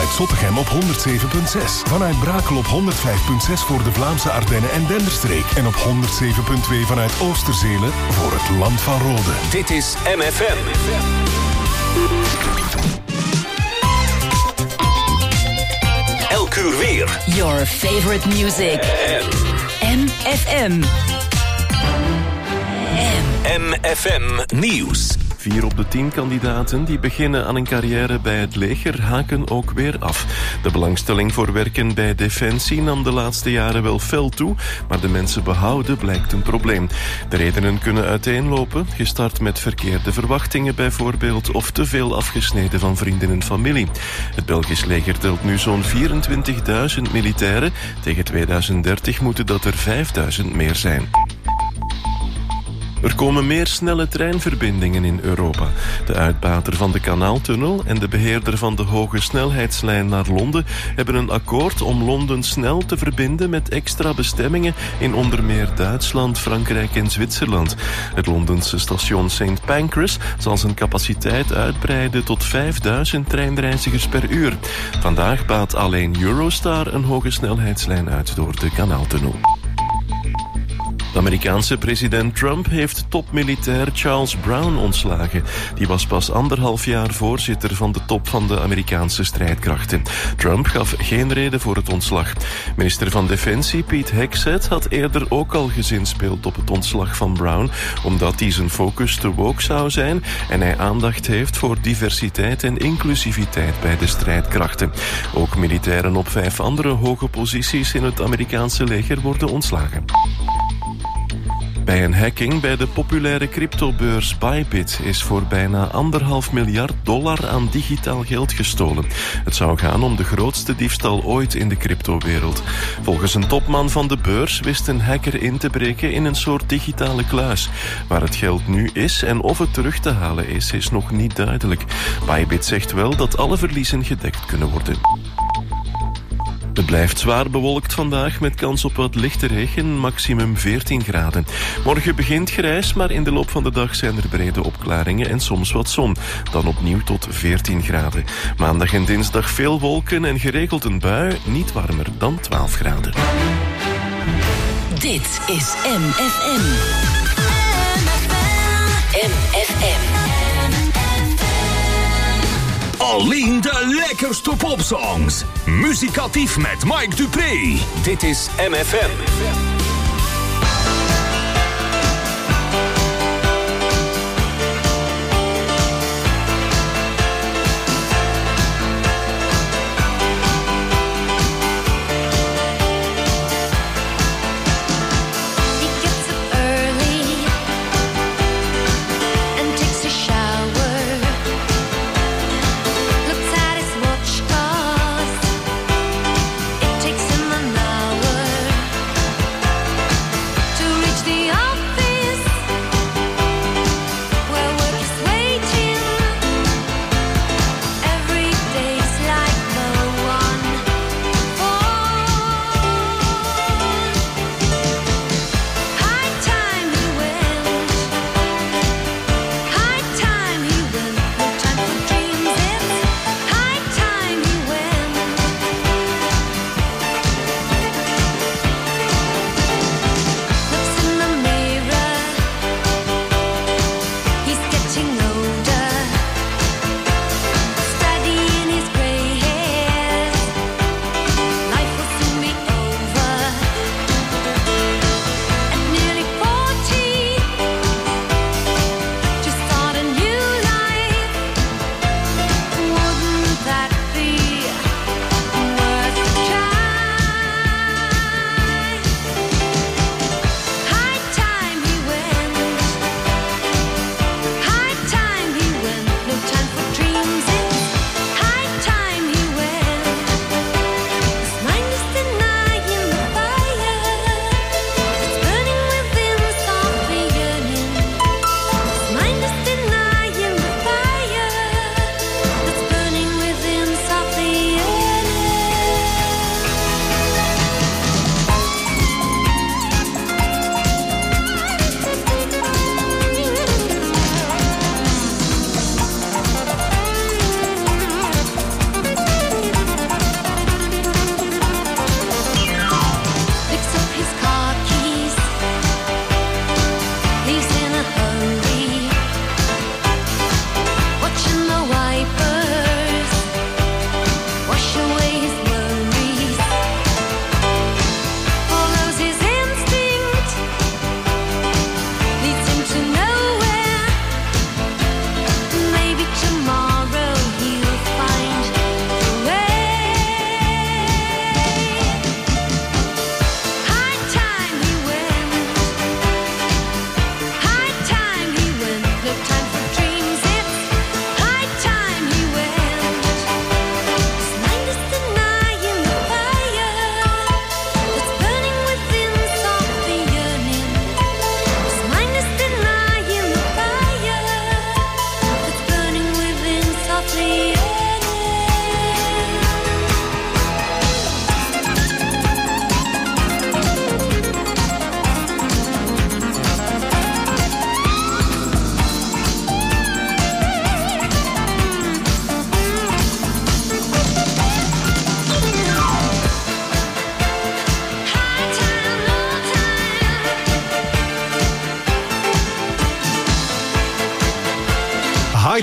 vanuit Zottegem op 107.6. Vanuit Brakel op 105.6 voor de Vlaamse Ardennen en Denderstreek. En op 107.2 vanuit Oosterzelen voor het Land van Rode. Dit is MFM. Elk uur weer. Your favorite music. MFM. MFM Nieuws. 4 op de 10 kandidaten die beginnen aan een carrière bij het leger haken ook weer af. De belangstelling voor werken bij Defensie nam de laatste jaren wel fel toe, maar de mensen behouden blijkt een probleem. De redenen kunnen uiteenlopen, gestart met verkeerde verwachtingen bijvoorbeeld, of te veel afgesneden van vrienden en familie. Het Belgisch leger telt nu zo'n 24.000 militairen. Tegen 2030 moeten dat er 5.000 meer zijn. Er komen meer snelle treinverbindingen in Europa. De uitbater van de Kanaaltunnel en de beheerder van de hoge snelheidslijn naar Londen hebben een akkoord om Londen snel te verbinden met extra bestemmingen in onder meer Duitsland, Frankrijk en Zwitserland. Het Londense station St. Pancras zal zijn capaciteit uitbreiden tot 5.000 treinreizigers per uur. Vandaag baat alleen Eurostar een hoge snelheidslijn uit door de Kanaaltunnel. De Amerikaanse president Trump heeft topmilitair Charles Brown ontslagen. Die was pas 1,5 jaar voorzitter van de top van de Amerikaanse strijdkrachten. Trump gaf geen reden voor het ontslag. Minister van Defensie Pete Hegseth had eerder ook al gezinspeeld op het ontslag van Brown, omdat hij zijn focus te woke zou zijn en hij aandacht heeft voor diversiteit en inclusiviteit bij de strijdkrachten. Ook militairen op 5 andere hoge posities in het Amerikaanse leger worden ontslagen. Bij een hacking bij de populaire cryptobeurs Bybit is voor bijna $1,5 miljard aan digitaal geld gestolen. Het zou gaan om de grootste diefstal ooit in de cryptowereld. Volgens een topman van de beurs wist een hacker in te breken in een soort digitale kluis. Waar het geld nu is en of het terug te halen is nog niet duidelijk. Bybit zegt wel dat alle verliezen gedekt kunnen worden. Het blijft zwaar bewolkt vandaag met kans op wat lichte regen, maximum 14 graden. Morgen begint grijs, maar in de loop van de dag zijn er brede opklaringen en soms wat zon. Dan opnieuw tot 14 graden. Maandag en dinsdag veel wolken en geregeld een bui, niet warmer dan 12 graden. Dit is MFM. MFM. Alleen de lekkerste popsongs. Muzikatief met Mike Dupré. Dit is MFM. It takes him an hour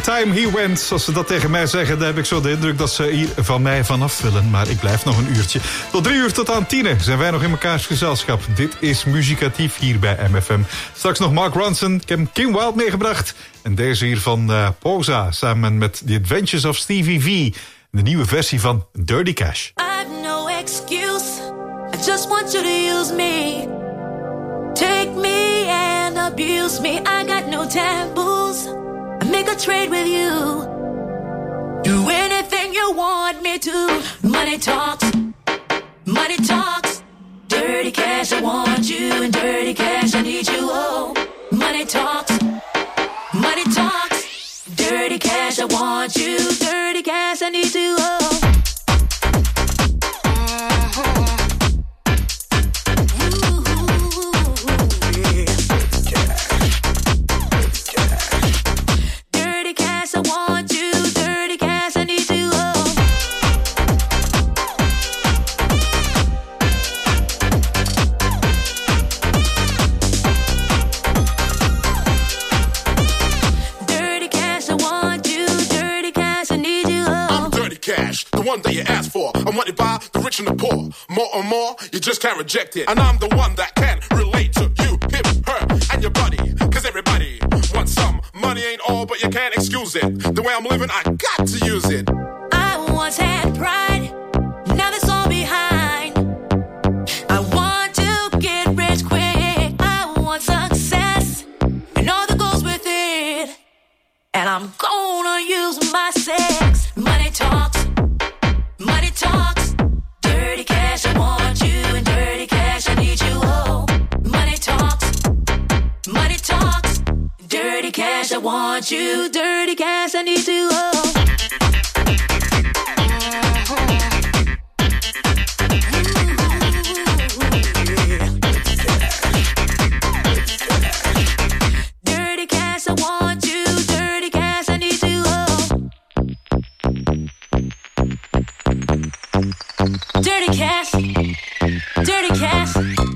Time he went. Als ze dat tegen mij zeggen, dan heb ik zo de indruk dat ze hier van mij vanaf willen. Maar ik blijf nog een uurtje. Tot 3 uur tot aan 10 zijn wij nog in mekaars gezelschap. Dit is Muzikatief hier bij MFM. Straks nog Mark Ronson. Ik heb Kim Wilde meegebracht. En deze hier van Posa samen met The Adventures of Stevie V. De nieuwe versie van Dirty Cash. I've no excuse. I just want you to use me. Take me and abuse me. I got no taboos. I make a trade with you. Do anything you want me to. Money talks. Money talks. Dirty cash, I want you. And dirty cash, I need you. Oh, money talks. Money talks. Dirty cash, I want you. Dirty cash, I need you. Oh. The one that you asked for. I'm wanted by the rich and the poor. More and more, you just can't reject it. And I'm the one that can relate to you, him, her, and your buddy. Cause everybody wants some. Money ain't all, but you can't excuse it. The way I'm living, I got to use it. I once had pride. Now that's all behind. I want to get rich quick. I want success. And all that goes with it. And I'm gonna use my sex. Money talks. Money talks. Dirty cash, I want you. And dirty cash, I need you. Oh, money talks. Money talks. Dirty cash, I want you. Dirty cash, I need you. Oh. Dirty cash, dirty cash.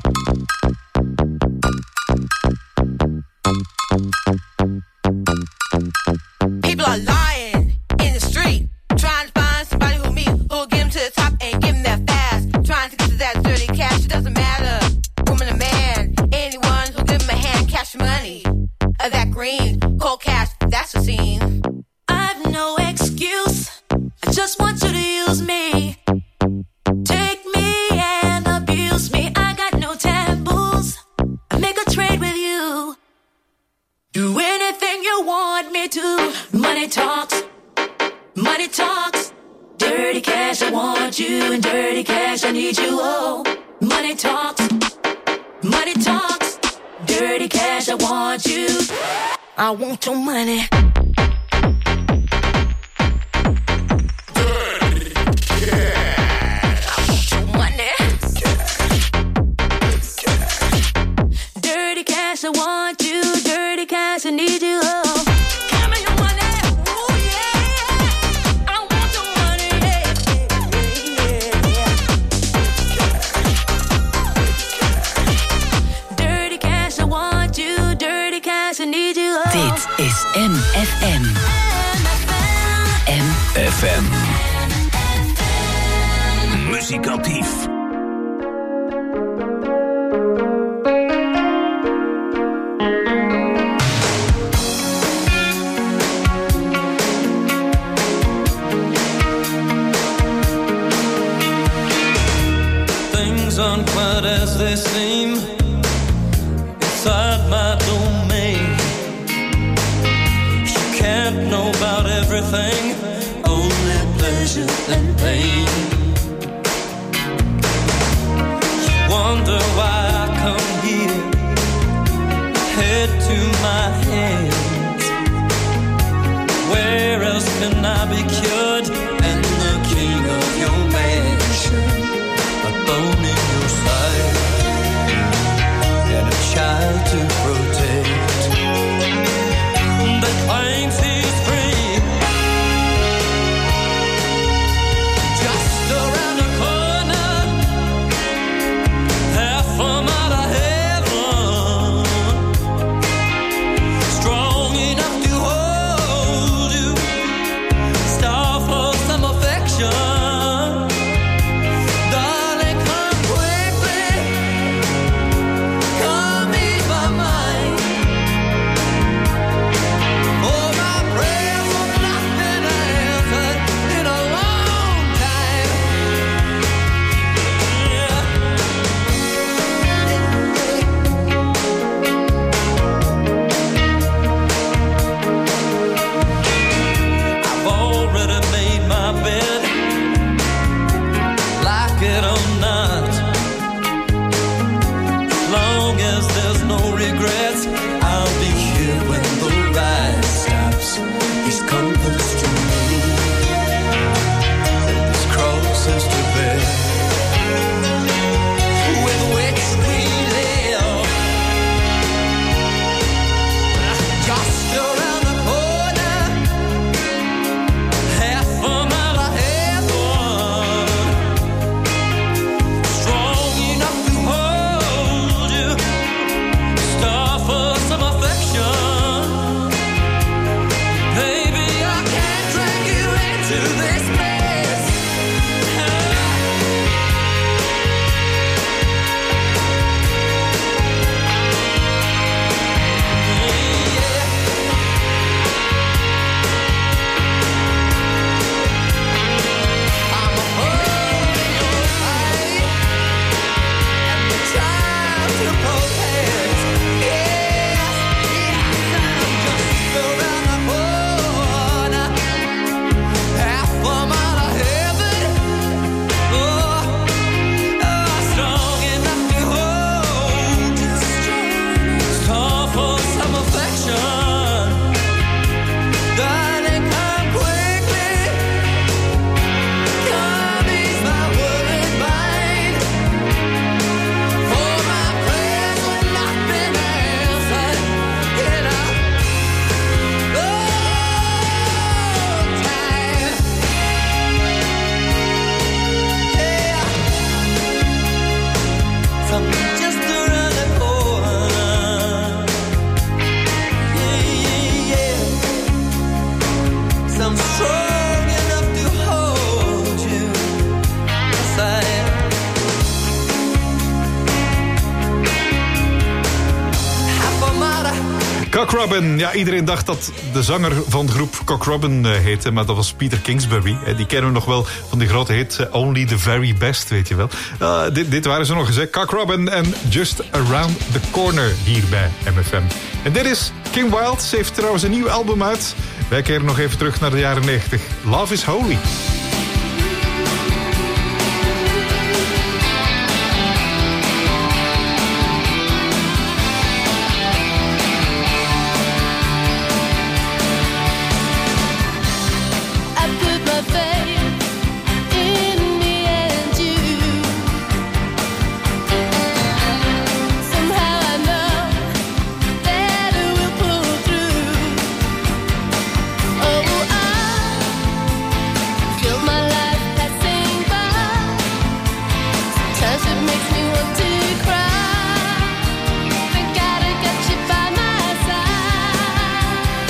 People are lying in the street, trying to find somebody who'll get them to the top and give them that fast. Trying to get to that dirty cash, it doesn't matter, woman or man. Anyone who'll give them a hand, cash money. That green, cold cash, that's the scene. I've no excuse, I just want you to use me. Take me and abuse me. I got no taboos. I make a trade with you. Do anything you want me to. Money talks. Money talks. Dirty cash, I want you. And dirty cash, I need you. Oh, money talks. Money talks. Dirty cash, I want you. I want your money. I want you, dirty cash, I need you, oh. Give me your money, ooh yeah. I want your money, yeah. Dirty cash, I want you, dirty cash, I need you, oh. Dit is MFM. MFM. Muzikatief. Aren't quite as they seem inside my domain. She can't know about everything, only pleasure and pain. You wonder why I come here, head to my hands. Where else can I be cured and the king of your mansion? A bone in your side and a child to protect that claims he's free. Just around the corner, half regrets. I'll be here when the ride stops. These compass to move, and these crosses to bear, with which we live. Just around the corner, half a mile ahead, strong enough to hold you, star for some affection. Baby, I can't drag you into this mess. I'm a hole in your eye, and the child to protect. Yes, I'm just around the corner, half a mile of heaven. Strong enough to hold you, star for some affection. Darling, come quickly, come ease my worried mind. For my prayers have not been answered in a long time. Yeah, from just around the corner. Yeah. Some strong enough to hold you. Yes, I am. Half a mile. Cock Robin. Ja, iedereen dacht dat de zanger van de groep Cock Robin heette, maar dat was Peter Kingsbury. Die kennen we nog wel van die grote hit Only the Very Best, weet je wel. Dit waren ze nog eens, hè. Cock Robin en Just Around the Corner hier bij MFM. En dit is Kim Wilde. Ze heeft trouwens een nieuw album uit. Wij keren nog even terug naar de jaren 90. Love is Holy. I put my faith in me and you. Somehow I know that it will pull through. Oh, I feel my life passing by. Sometimes it makes me want to cry. But gotta get you by my side.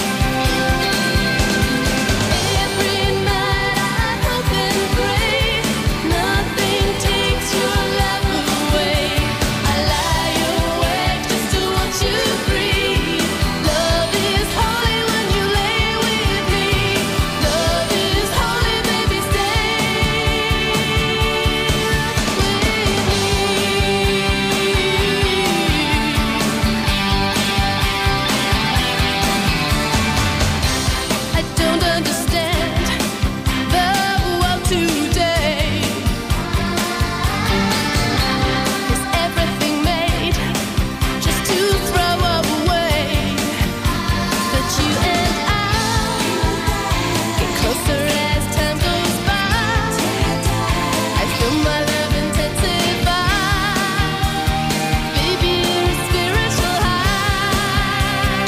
Every night I hope and pray nothing takes your love away. I lie awake just to watch you breathe. Love is holy when you lay with me. Love is holy, baby, stay I don't understand the world today. Is everything made just to throw away? But you and I get closer as time goes by. I feel my love intensify. Baby, you're a spiritual high.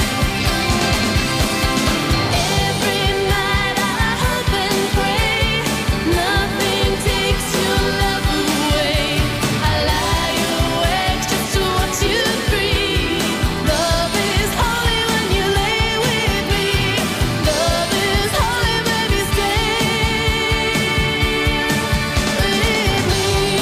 Every night I hope and pray nothing takes your love away. I lie awake just to watch you breathe. Love is holy when you lay with me. Love is holy, baby, stay with me.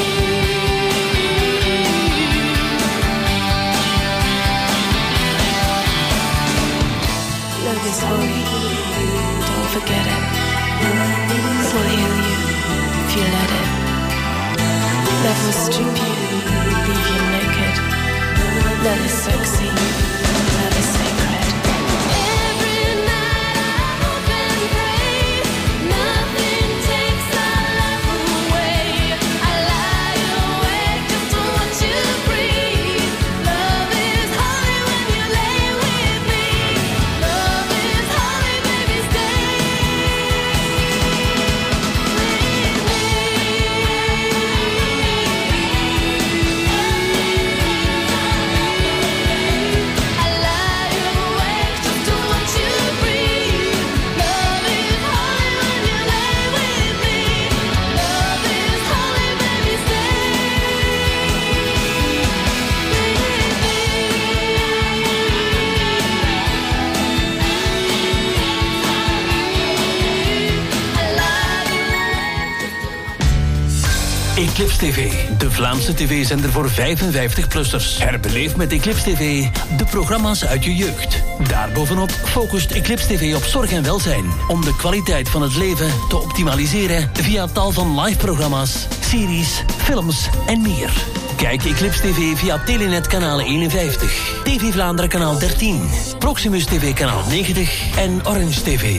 Love is holy, don't forget it. It will heal you if you let it. Love will strip you, leave you naked. Love is sexy, love is sacred. Every night I hope and pray nothing takes our love away. I lie awake just to watch you breathe. Love is holy when Eclipse TV, de Vlaamse tv-zender voor 55-plussers. Herbeleef met Eclipse TV de programma's uit je jeugd. Daarbovenop focust Eclipse TV op zorg en welzijn, om de kwaliteit van het leven te optimaliseren via tal van live-programma's, series, films en meer. Kijk Eclipse TV via Telenet kanaal 51, TV Vlaanderen kanaal 13, Proximus TV kanaal 90 en Orange TV.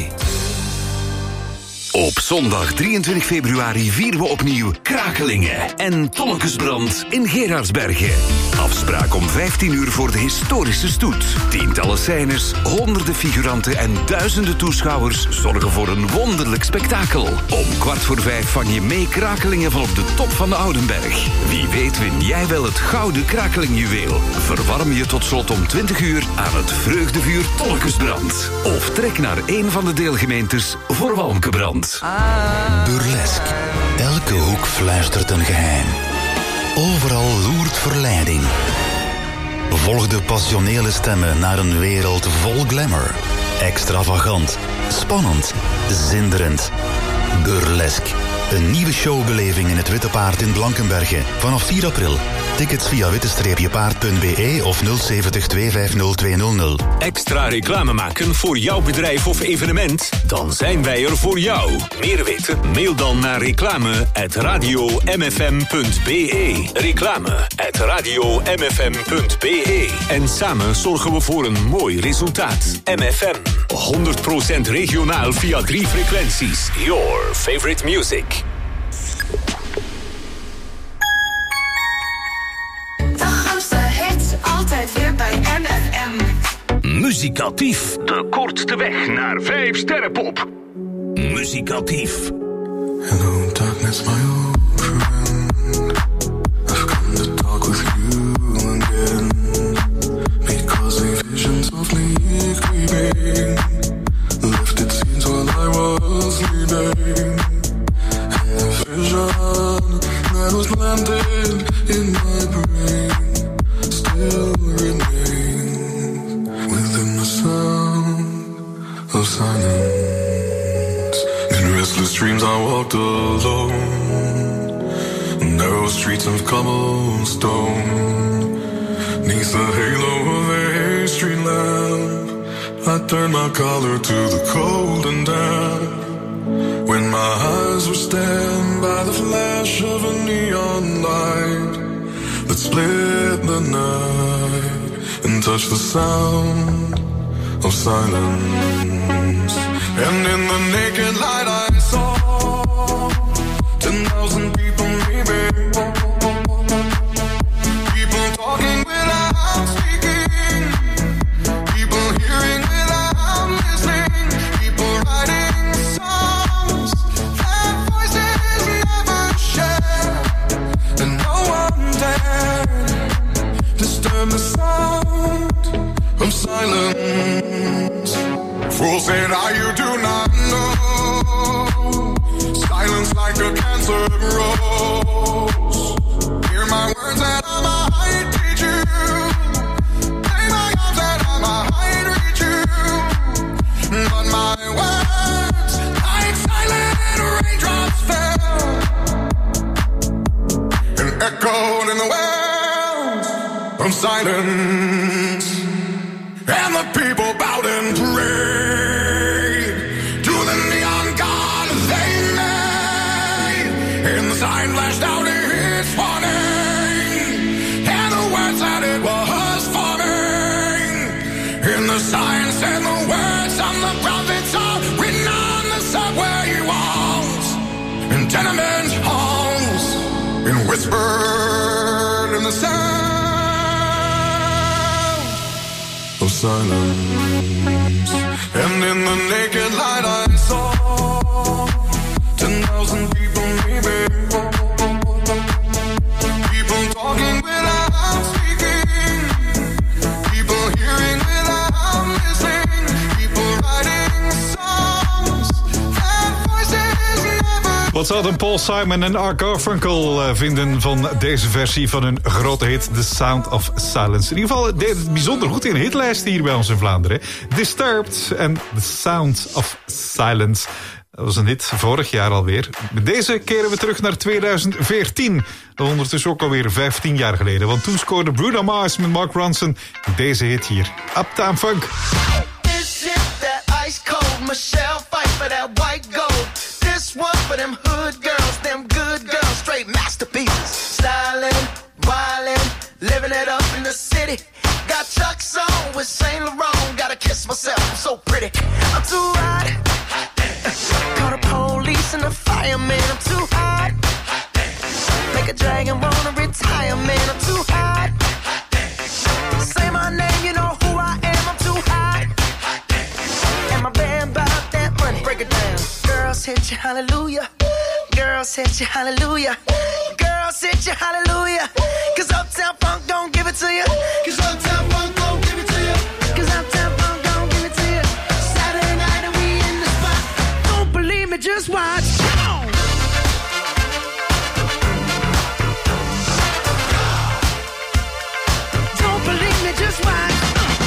Op zondag 23 februari vieren we opnieuw Krakelingen en Tolkensbrand in Gerardsbergen. Afspraak om 15 uur voor de historische stoet. Tientallen scènes, honderden figuranten en duizenden toeschouwers zorgen voor een wonderlijk spektakel. Om 4:15 vang je mee Krakelingen van op de top van de Oudenberg. Wie weet win jij wel het gouden Krakelingjuweel. Verwarm je tot slot om 20 uur aan het vreugdevuur Tolkensbrand. Of trek naar een van de deelgemeentes voor Walmkebrand. Burlesque. Elke hoek fluistert een geheim. Overal loert verleiding. Volg de passionele stemmen naar een wereld vol glamour. Extravagant, spannend, zinderend. Burlesque. Een nieuwe showbeleving in het Witte Paard in Blankenberge. Vanaf 4 april. Tickets via witte-paard.be of 070 250 200. Extra reclame maken voor jouw bedrijf of evenement? Dan zijn wij er voor jou. Meer weten? Mail dan naar reclame@radiomfm.be. Reclame@radiomfm.be. En samen zorgen we voor een mooi resultaat. MFM. 100% regionaal via 3 frequenties. Your favorite music. Altijd weer bij MFM. Muzikatief. De kortste weg naar 5 sterrenpop. Muzikatief. Hello darkness, my old friend. I've come to talk with you again. Because a vision softly creeping left its scenes while I was sleeping. And the vision that was planted in my brain still remains within the sound of silence. In restless dreams I walked alone, narrow streets of cobblestone. Neath the halo of a street lamp, I turned my collar to the cold and damp. When my eyes were stabbed by the flash of a neon light that split the night and touched the sound of silence. And in the naked light I saw 10,000 people maybe. People talking without speaking. People hearing without listening. People writing songs that voices never share. And no one dared disturb the sound of silence. Fools said, you do not know. Silence like a cancer grows. Hear my words and I might teach you. Play my arms and I might reach you. But my words, like silent raindrops fell and echoed in the wells of silence. And the people bowed and prayed to the neon god they made. And the sign flashed out its warning, and the words that it was forming. And the sign said the words of the prophets are written on the subway walls and tenement halls, and whispered in the sound of silence. And in the naked light I saw 10,000 people maybe. People talking without speaking. People hearing without listening. People writing songs that voices never. Wat zouden Paul Simon en Art Garfunkel vinden van deze versie van hun grote hit The Sound of Silence? In ieder geval deed het bijzonder goed in de hitlijsten hier bij ons in Vlaanderen. Disturbed en The Sound of Silence. Dat was een hit vorig jaar alweer. Met deze keren we terug naar 2014. Ondertussen ook alweer 15 jaar geleden. Want toen scoorde Bruno Mars met Mark Ronson deze hit hier. Uptown Funk. This shit, that ice cold Michelle fight for that white gold. This one for them hood girls, them good girls, straight masterpieces. Styling, wildin', living it up in the city. Got Chuck's on with Saint Laurent. Gotta kiss myself, I'm so pretty. I'm too hot. Call the police and the fireman. I'm too hot. Make a dragon wanna retire, man. I'm too hot. Say my name, you know who I am. I'm too hot. And my band bought that money. Break it down. Girls hit you, hallelujah. Girls hit you, hallelujah. Girls hit you, hallelujah. Cause Uptown Funk don't give it to you. Cause Uptown Funk don't give it to you. Cause Uptown Funk don't give it to you. Saturday night and we in the spot. Don't believe me, just watch. Come on. Don't believe me, just watch.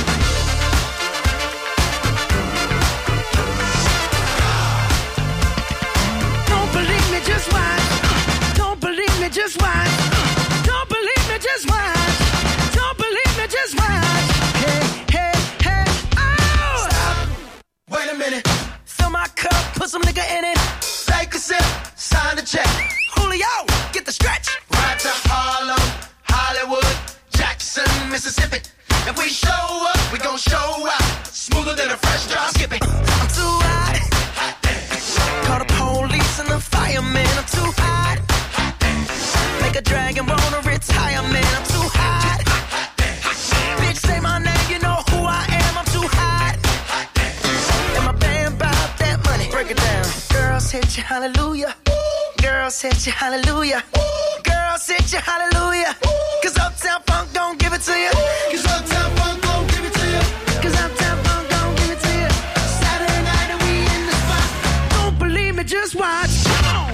Don't believe me, just watch. Don't believe me, just watch. Don't believe me, just watch. Don't believe me, just watch. Hey, hey, hey, oh! Stop. Wait a minute. Fill my cup, put some nigga in it. Take a sip, sign the check. Julio, get the stretch. Ride to Harlem, Hollywood, Jackson, Mississippi. If we show up, we gon' show out. Smoother than a fresh drop. Skip it. I'm too hot. Call the police and the fireman. I'm too hot. Make a dragon wanna retire, man. I'm too hot. Bitch, say my name, you know who I am. I'm too hot. And my band bought that money. Break it down. Girls hit you, hallelujah. Girls hit you, hallelujah. Girls hit you, hallelujah. Cause Uptown Funk don't give it to you. Cause Uptown Funk don't give it to you. Cause Uptown Funk don't give it to you. Saturday night and we in the spot. Don't believe me, just watch. Come on.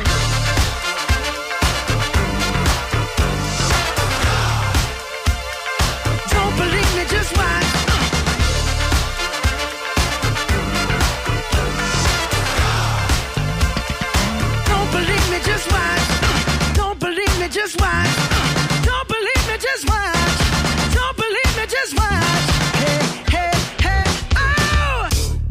Don't believe me, just watch. Don't believe me, just watch. Don't believe me, just watch. Don't believe me, just watch. Don't believe me, just watch. Hey, hey, hey, oh!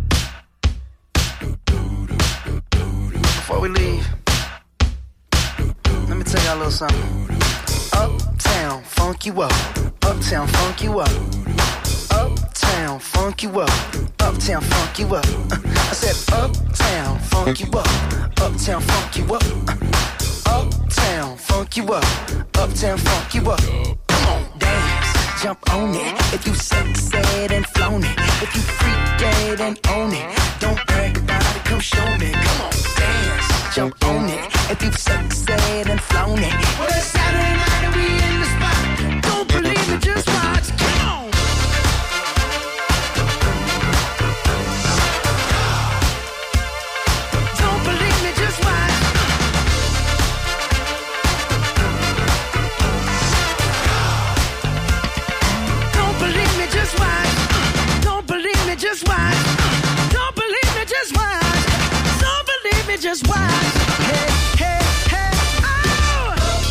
Before we leave, let me tell y'all a little something. Uptown, funk you up. Uptown, funk you up. Uptown, funk you up. Uptown, funk you up. I said uptown, funk you up. Uptown, funk you up. Uptown, funk you up. Uptown, funk you up. Come on, dance, jump on it. If you succeed and flown it. If you freak dead and own it. Don't brag about it, come show me. Come on, dance, jump on it. If you succeed and flown it. Well, it's Saturday night and we in the spot. Don't believe it, just watch. Come on. Don't believe me, just watch. Don't believe me, just watch. Don't believe me, just watch. Don't believe me, just watch. Don't believe me, just watch. Hey, hey, hey, oh!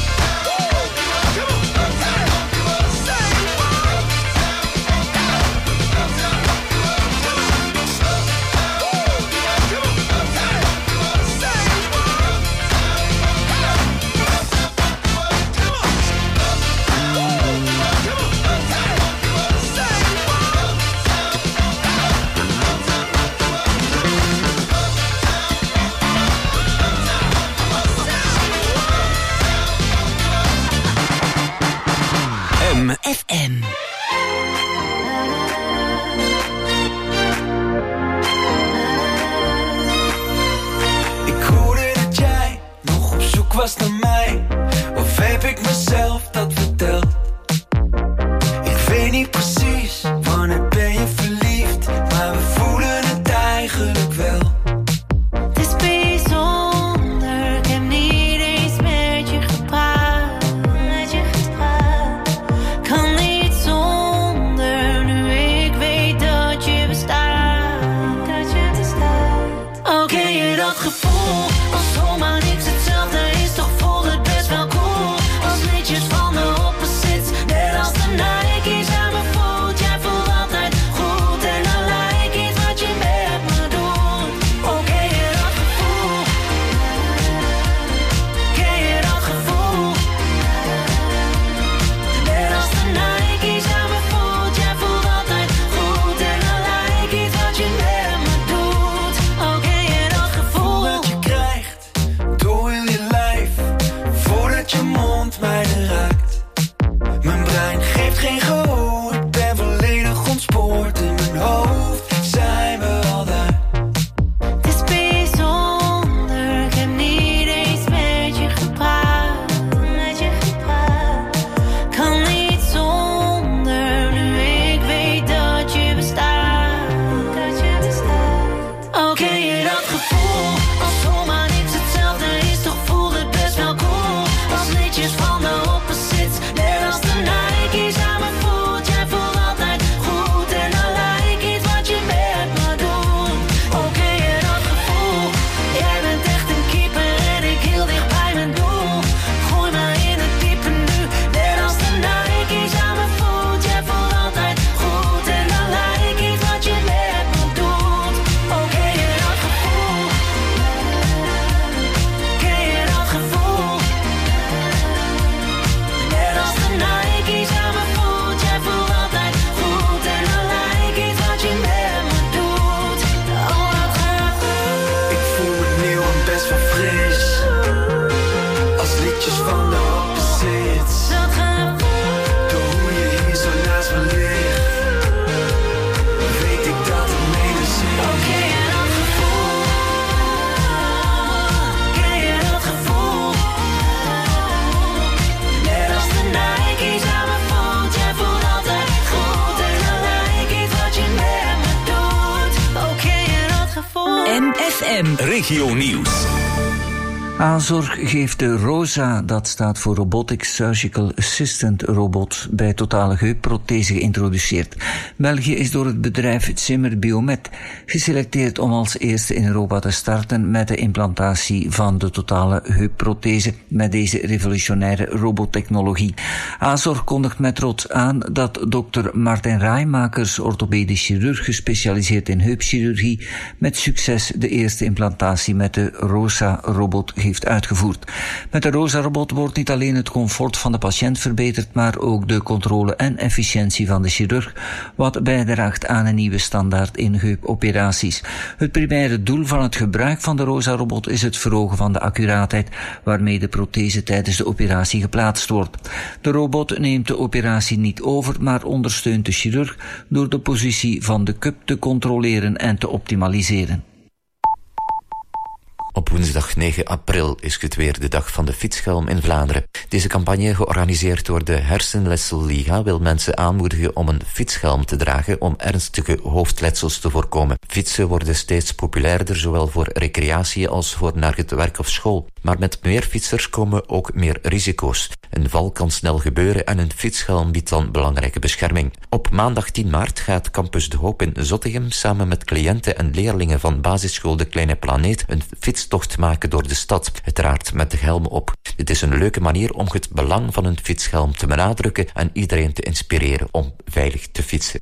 FM. Ik hoorde dat jij nog op zoek was naar mij. Of heb ik mezelf dat verteld? Ik weet niet precies wanneer ben je verliefd, maar we voelen het eigenlijk wel. Het is bijzonder, ik heb niet eens met je gepraat. Kan niet zonder, nu ik weet dat je bestaat. Oké, je dat gevoel. FM. Regio Nieuws. Azorg geeft de ROSA, dat staat voor Robotic Surgical Assistant Robot, bij totale heupprothese geïntroduceerd. België is door het bedrijf Zimmer Biomet geselecteerd om als eerste in Europa te starten met de implantatie van de totale heupprothese met deze revolutionaire robottechnologie. Azorg kondigt met trots aan dat dokter Martin Raaimakers, orthopedisch chirurg gespecialiseerd in heupchirurgie, met succes de eerste implantatie met de ROSA-robot heeft uitgevoerd. Met de ROSA-robot wordt niet alleen het comfort van de patiënt verbeterd, maar ook de controle en efficiëntie van de chirurg, wat bijdraagt aan een nieuwe standaard in heupoperaties. Het primaire doel van het gebruik van de ROSA-robot is het verhogen van de accuraatheid waarmee de prothese tijdens de operatie geplaatst wordt. De robot neemt de operatie niet over, maar ondersteunt de chirurg door de positie van de cup te controleren en te optimaliseren. Op woensdag 9 april is het weer de dag van de fietshelm in Vlaanderen. Deze campagne, georganiseerd door de Hersenletselliga, wil mensen aanmoedigen om een fietshelm te dragen om ernstige hoofdletsels te voorkomen. Fietsen worden steeds populairder, zowel voor recreatie als voor naar het werk of school. Maar met meer fietsers komen ook meer risico's. Een val kan snel gebeuren en een fietshelm biedt dan belangrijke bescherming. Op maandag 10 maart gaat Campus De Hoop in Zottegem samen met cliënten en leerlingen van basisschool De Kleine Planeet een fietstocht maken door de stad, uiteraard met de helm op. Dit is een leuke manier om het belang van een fietshelm te benadrukken en iedereen te inspireren om veilig te fietsen.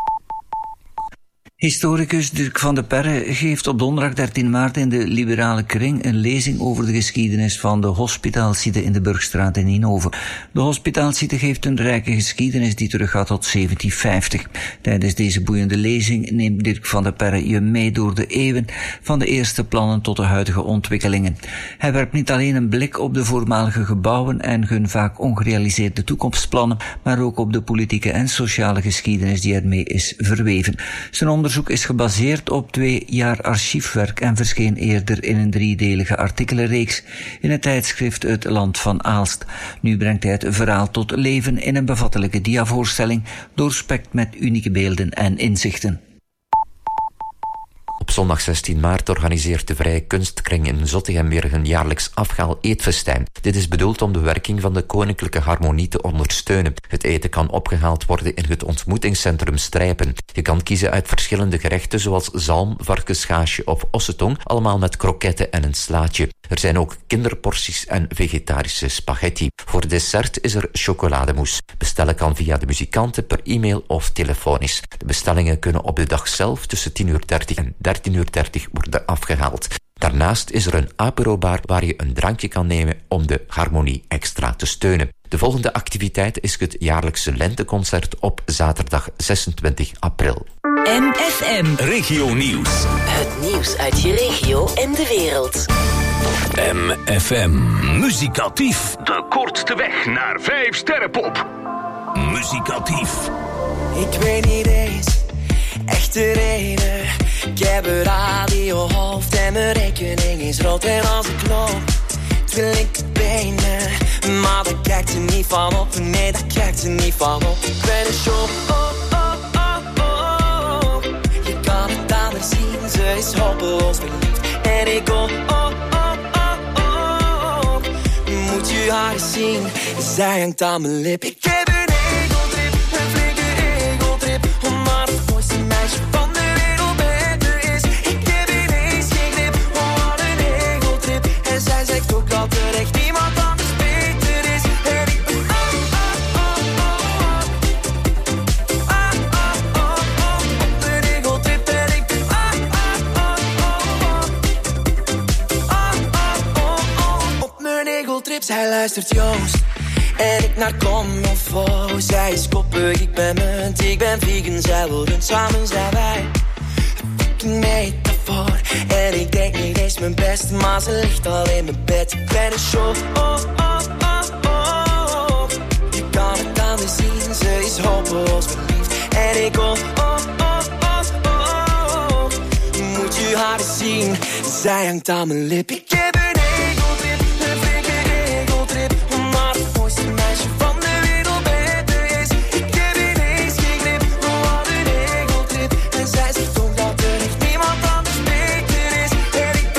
Historicus Dirk van de Perre geeft op donderdag 13 maart in de Liberale Kring een lezing over de geschiedenis van de hospitaalsite in de Burgstraat in Eindhoven. De hospitaalsite geeft een rijke geschiedenis die teruggaat tot 1750. Tijdens deze boeiende lezing neemt Dirk van de Perre je mee door de eeuwen, van de eerste plannen tot de huidige ontwikkelingen. Hij werpt niet alleen een blik op de voormalige gebouwen en hun vaak ongerealiseerde toekomstplannen, maar ook op de politieke en sociale geschiedenis die ermee is verweven. Zijn onderzoek is gebaseerd op 2 jaar archiefwerk en verscheen eerder in een 3-delige artikelenreeks in het tijdschrift Het Land van Aalst. Nu brengt hij het verhaal tot leven in een bevattelijke diavoorstelling, doorspekt met unieke beelden en inzichten. Op zondag 16 maart organiseert de Vrije Kunstkring in Zottegem weer een jaarlijks afhaal-eetfestijn. Dit is bedoeld om de werking van de koninklijke harmonie te ondersteunen. Het eten kan opgehaald worden in het ontmoetingscentrum Strijpen. Je kan kiezen uit verschillende gerechten zoals zalm, varkensgaasje of ossetong, allemaal met kroketten en een slaatje. Er zijn ook kinderporties en vegetarische spaghetti. Voor dessert is er chocolademousse. Bestellen kan via de muzikanten per e-mail of telefonisch. De bestellingen kunnen op de dag zelf tussen 10:30 en 13:30 worden afgehaald. Daarnaast is er een aperobar waar je een drankje kan nemen om de harmonie extra te steunen. De volgende activiteit is het jaarlijkse lenteconcert op zaterdag 26 april. MFM. Regio Nieuws. Het nieuws uit je regio en de wereld. MFM. Muzikatief. De kortste weg naar 5 sterrenpop. Muzikatief. Ik weet niet eens echt de reden. Ik heb een radiohoofd en mijn rekening is rood. En als ik loop, wil ik het benen. Maar daar kijkt ze niet van op. Nee, daar kijkt ze niet van op. Ik ben een show. Je kan het aan haar zien. Ze is hopeloos verliefd. En ik go. Moet je haar eens zien. Zij hangt aan mijn lip. Ik heb een egotrip. Een flinke egotrip. Omdat het mooiste meisje van de wereld beter is. Ik heb ineens geen grip. Wat een egotrip. En zij zegt ook dat er echt niemand anders beter is. En ik ben op een egotrip. En ik ben op mijn egotrip. Zij luistert Joost en ik naar Commonfo. Zij is koppig, ik ben munt, ik ben vegan. Zij worden samen, zijn wij een fucking metafoor. En ik denk niet eens mijn best, maar ze ligt al in mijn bed. Ik ben een show. Je kan het aan haar zien, ze is hopeloos verliefd. En ik go. Moet je haar eens zien, zij hangt aan mijn lip. Ik heb een egotrip, een flinke egotrip. Omdat het mooiste meisje van de wereld beter is. Ik heb ineens geen grip, wat een egotrip. En zij zegt ook dat er echt niemand anders beter is. En ik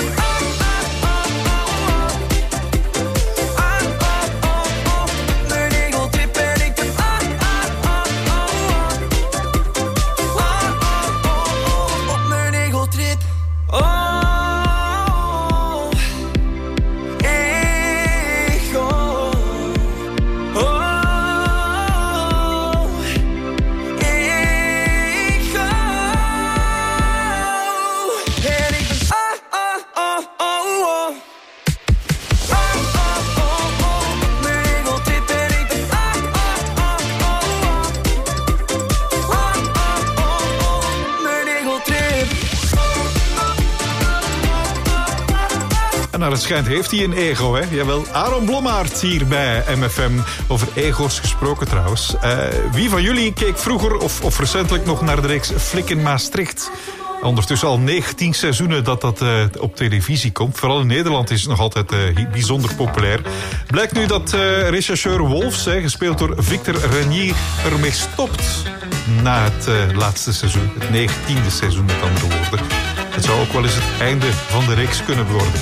het schijnt heeft hij een ego, hè? Jawel, Aaron Blommaert hier bij MFM. Over ego's gesproken trouwens. Wie van jullie keek vroeger of recentelijk nog naar de reeks Flikken Maastricht? Ondertussen al 19 seizoenen dat op televisie komt. Vooral in Nederland is het nog altijd bijzonder populair. Blijkt nu dat rechercheur Wolfs, gespeeld door Victor Renier, ermee stopt na het laatste seizoen. Het 19e seizoen met andere woorden. Het zou ook wel eens het einde van de reeks kunnen worden.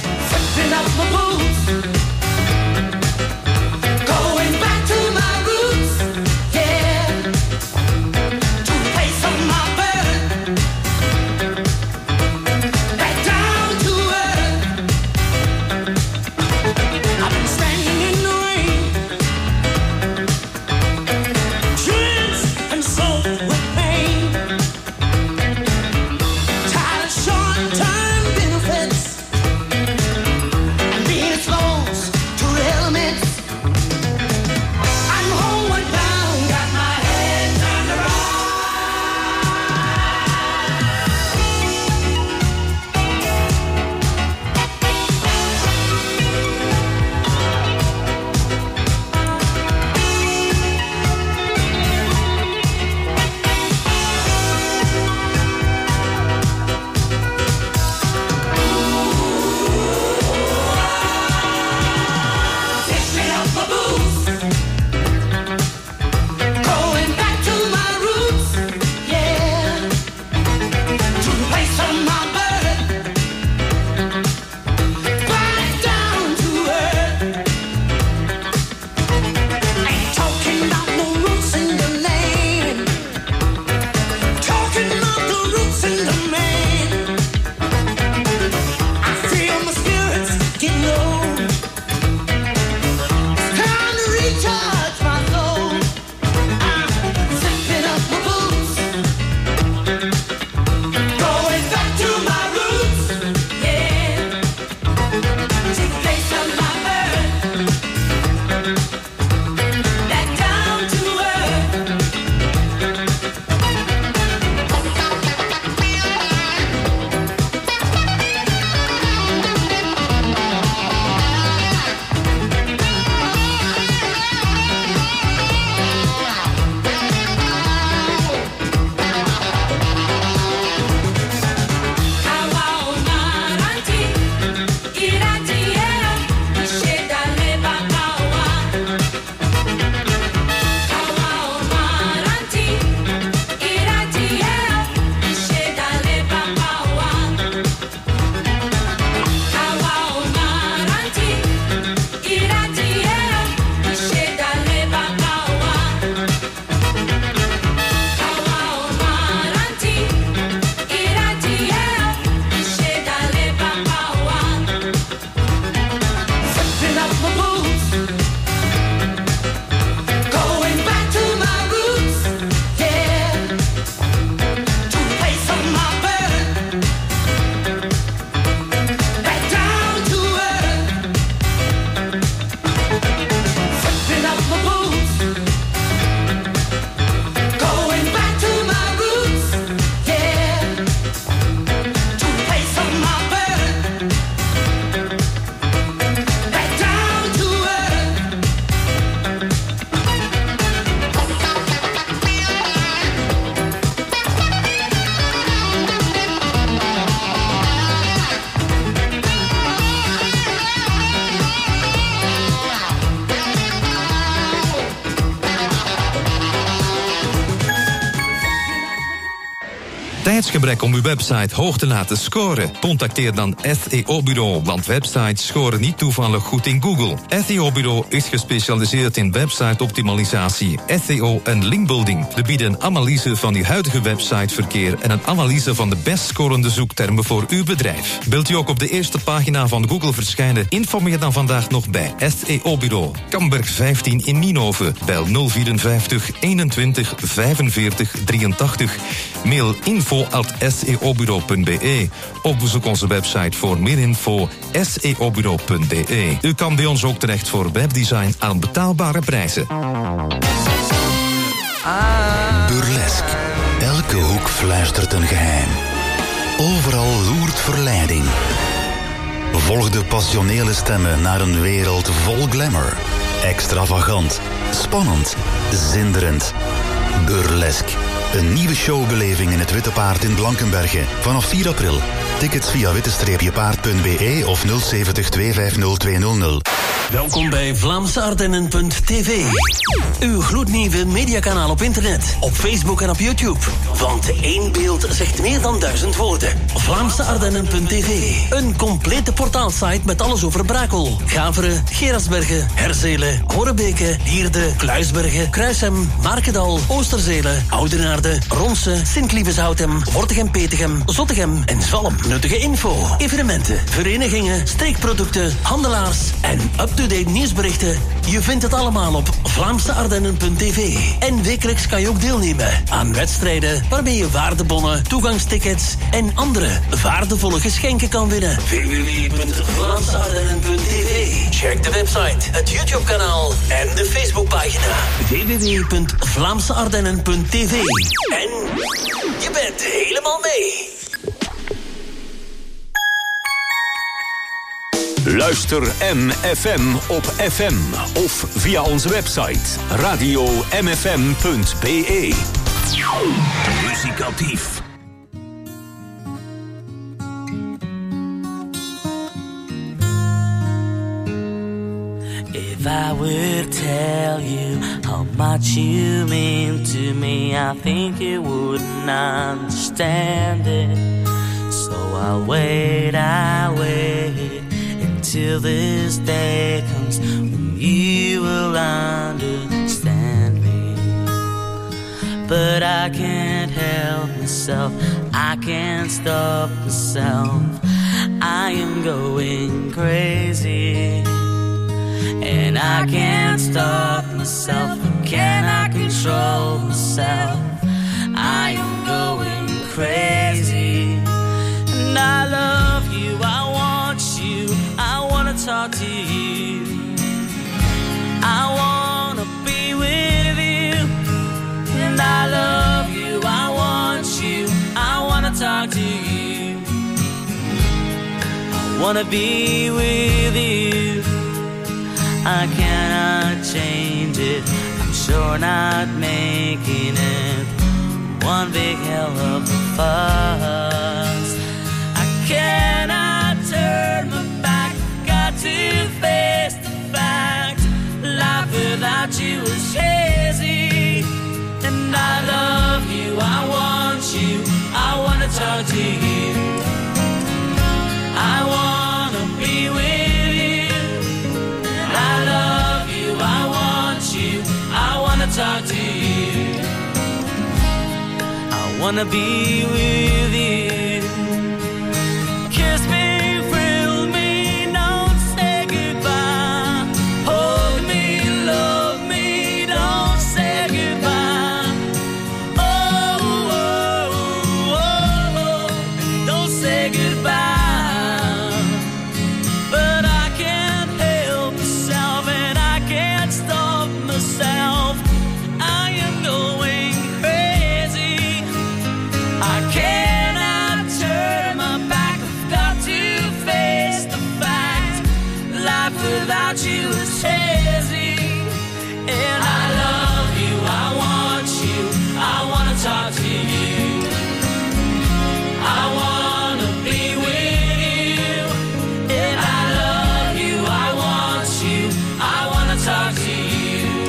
Tijdsgebrek om uw website hoog te laten scoren? Contacteer dan SEO-bureau, want websites scoren niet toevallig goed in Google. SEO-bureau is gespecialiseerd in website-optimalisatie, SEO en linkbuilding. We bieden een analyse van uw huidige websiteverkeer en een analyse van de best scorende zoektermen voor uw bedrijf. Wilt u ook op de eerste pagina van Google verschijnen? Informeer dan vandaag nog bij SEO-bureau. Kamberg 15 in Nienhoven. Bel 054 21 45 83. Mail info@seobureau.be of bezoek onze website voor meer info seobureau.be. U kan bij ons ook terecht voor webdesign aan betaalbare prijzen. Burlesque. Elke hoek fluistert een geheim. Overal loert verleiding. Volg de passionele stemmen naar een wereld vol glamour. Extravagant, spannend, zinderend. Burlesque. Een nieuwe showbeleving in het Witte Paard in Blankenberge. Vanaf 4 april. Tickets via witte-paard.be of 070 250 200. Welkom bij VlaamseArdennen.tv. Uw gloednieuwe mediakanaal op internet, op Facebook en op YouTube. Want één beeld zegt meer dan 1000 woorden. VlaamseArdennen.tv. Een complete portaalsite met alles over Brakel, Gaveren, Gerardsbergen, Herzelen, Horebeke, Hierde, Kluisbergen, Kruishem, Markedal, Oosterzelen, Oudenaarde, Ronse, Sint-Lieveshoutem, Wortegem-Petegem, Zottegem en Zalm. Nuttige info, evenementen, verenigingen, streekproducten, handelaars en up-to-date nieuwsberichten. Je vindt het allemaal op VlaamseArdennen.tv. En wekelijks kan je ook deelnemen aan wedstrijden waarmee je waardebonnen, toegangstickets en andere waardevolle geschenken kan winnen. www.VlaamseArdennen.tv. Check de website, het YouTube-kanaal en de Facebookpagina. www.VlaamseArdennen.tv. En je bent helemaal mee. Luister MFM op FM of via onze website radio-mfm.be. Muzikatief. If I would tell you how much you mean to me, I think you wouldn't understand it. So I'll wait till this day comes when you will understand me. But I can't help myself, I can't stop myself, I am going crazy. And I can't stop myself, can I control myself, I am going crazy. And I love you, I want you, I wanna talk to you, I wanna be with you. And I love you, I want you, I wanna talk to you, I wanna be with you. I cannot change it, I'm sure not making it one big hell of a fuss. I cannot turn my back, got to face the fact, life without you is hazy. And I love you, I want you, I wanna talk to you, I wanna be with you. I love you, I want you, I wanna talk to you, I wanna be with you. Kiss me, thrill me, don't say goodbye. Hold me, love me, don't say goodbye. Oh, oh, oh, oh, don't say goodbye. Without you is hazy. And I love you, I want you, I wanna talk to you, I wanna be with you. And I love you, I want you, I wanna talk to you,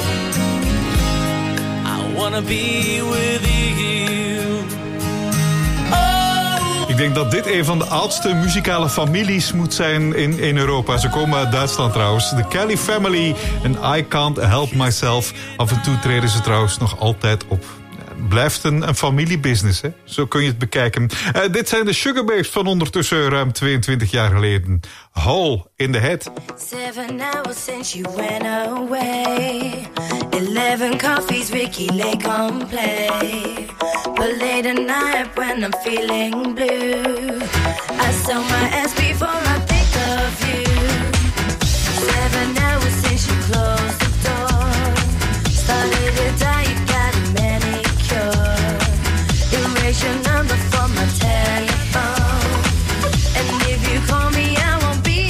I wanna be with you. Ik denk dat dit een van de oudste muzikale families moet zijn in Europa. Ze komen uit Duitsland trouwens. De Kelly Family en I Can't Help Myself. Af en toe treden ze trouwens nog altijd op. Blijft een familiebusiness, hè? Zo kun je het bekijken. Dit zijn de Sugababes van ondertussen ruim 22 jaar geleden. Hole in the Head. 7 hours since you went away. 11 coffees, Ricky Lake on play. But late at night when I'm feeling blue, I sell my ass before I think of you. 7 hours since you closed the door. Started to die, you got a manicure. Erase your number from my telephone. And if you call me, I won't be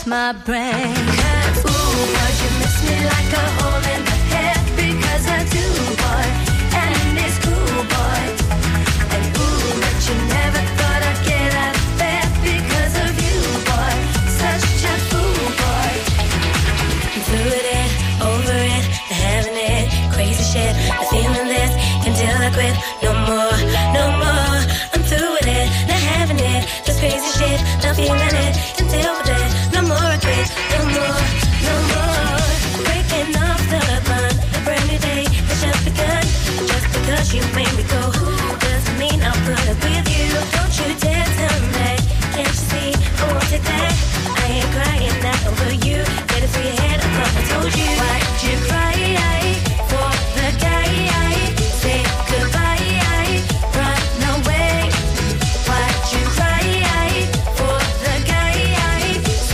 my brain. Ooh, but you miss me like a hole in the head because I do, boy, and it's cool, boy. And ooh, but you never thought I'd get out of bed because of you, boy. Such a fool, boy. I'm through with it, over it, the having it, crazy shit. The feeling this until I quit. No more, no more. I'm through with it, not having it, just crazy shit. Not feeling it until we're dead. No more I quit, no more, no more. Breaking off the bond, a brand new day has just begun. Just because you made me go, doesn't mean I'll put up with you. Don't you dare tell me that. Can't you see I won't take that? I ain't crying not over you. Get it through your head, I thought I told you. Why'd you cry for the guy? Say goodbye, run away. Why'd you cry for the guy?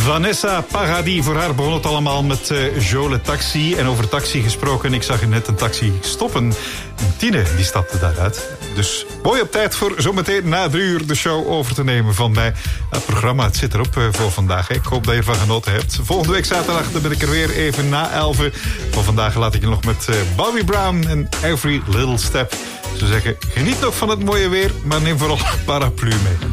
Vanessa Paradis, voor haar begon het allemaal met Jole Taxi. En over taxi gesproken, ik zag net een taxi stoppen. Tine, die stapte daaruit. Dus mooi op tijd voor zometeen na 3 uur de show over te nemen van mij. Het programma, het zit erop voor vandaag. Ik hoop dat je ervan genoten hebt. Volgende week zaterdag dan ben ik er weer even na 11. Voor vandaag laat ik je nog met Bobby Brown en Every Little Step. Ze zeggen, geniet nog van het mooie weer, maar neem vooral een paraplu mee.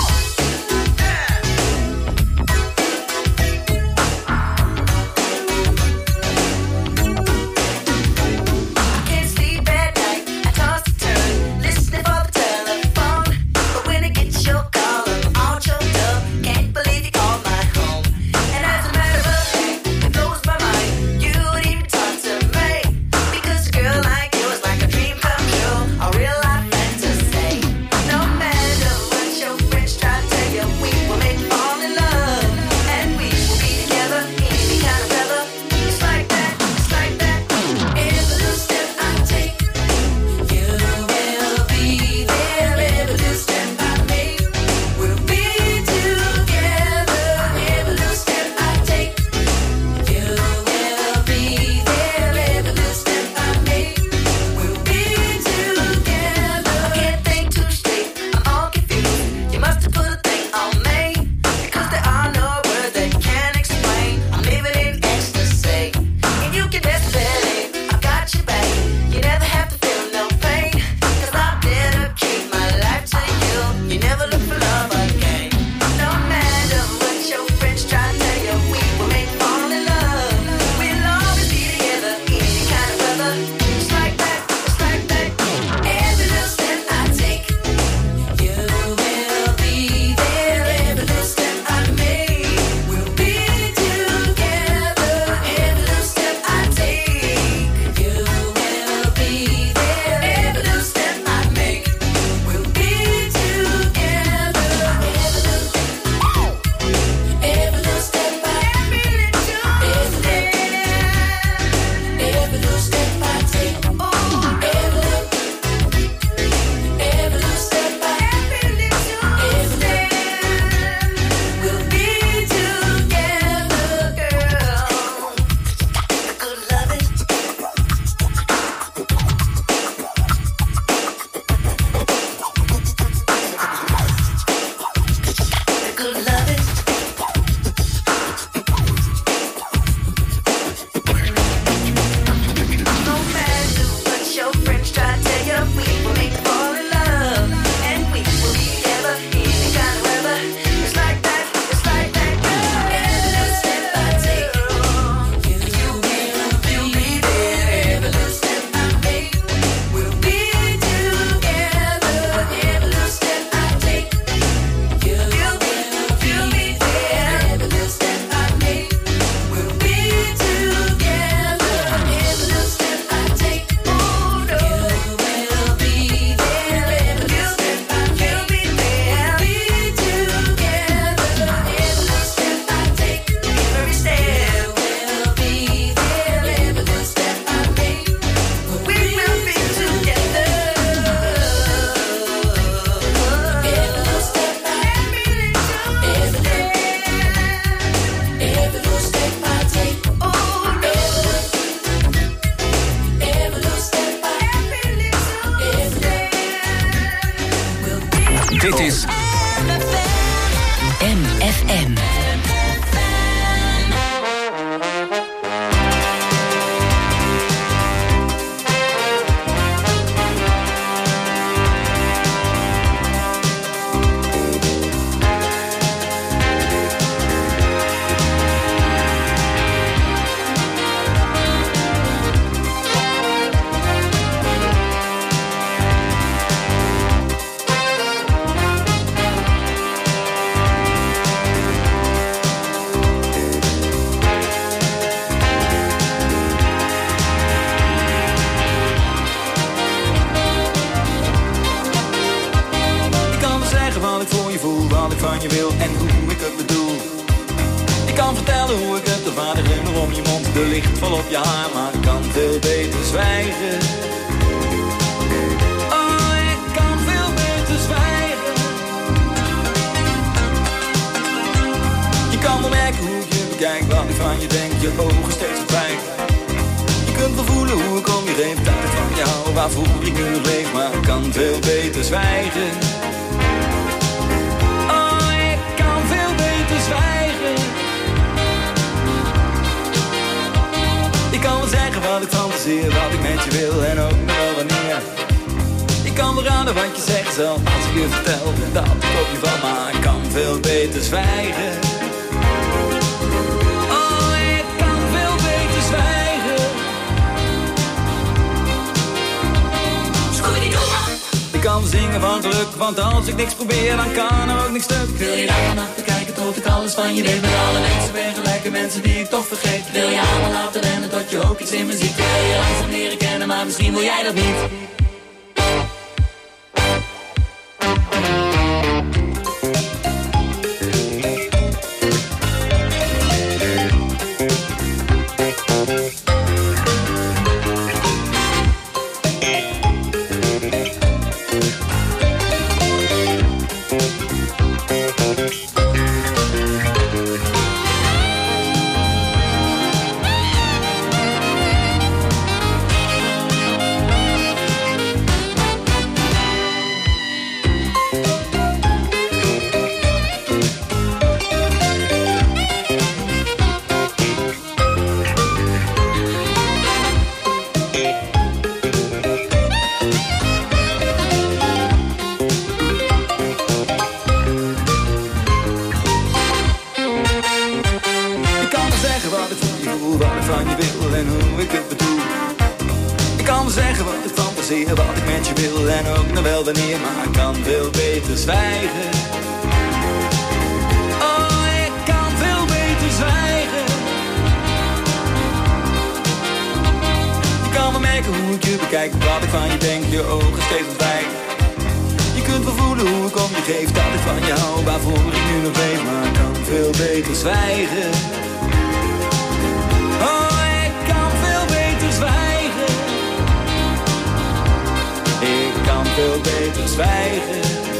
Dit is MFM. Van je wil en hoe ik het bedoel. Ik kan vertellen hoe ik het, de vaderrimmer om je mond, de licht vol op je haar, maar ik kan veel beter zwijgen. Oh, ik kan veel beter zwijgen. Je kan wel merken merken hoe ik je bekijk. Wat ik van je denk, je ogen steeds op wijk. Je kunt wel voelen hoe ik om je heen. Dat ik van jou, waarvoor ik nu nog leef. Maar ik kan veel beter zwijgen. Oh, ik kan veel beter zwijgen. Ik kan wel zeggen wat ik fantaseer, wat ik met je wil en ook nog wel wanneer. Ik kan wel raden wat je zegt zelf als ik je vertel dat ik op je van, maar ik kan veel beter zwijgen. Oh, ik kan veel beter zwijgen. Ik kan wel zingen van geluk, want als ik niks probeer dan kan er ook niks stuk. Wil je daar vannacht bekijken tot ik alles van je weet? Met alle mensen ben gelijke mensen die ik toch vergeet. Wil je allemaal laten rennen tot je ook iets in me ziet? Wil je langzaam leren kennen, maar misschien wil jij dat niet. Veel beter zwijgen.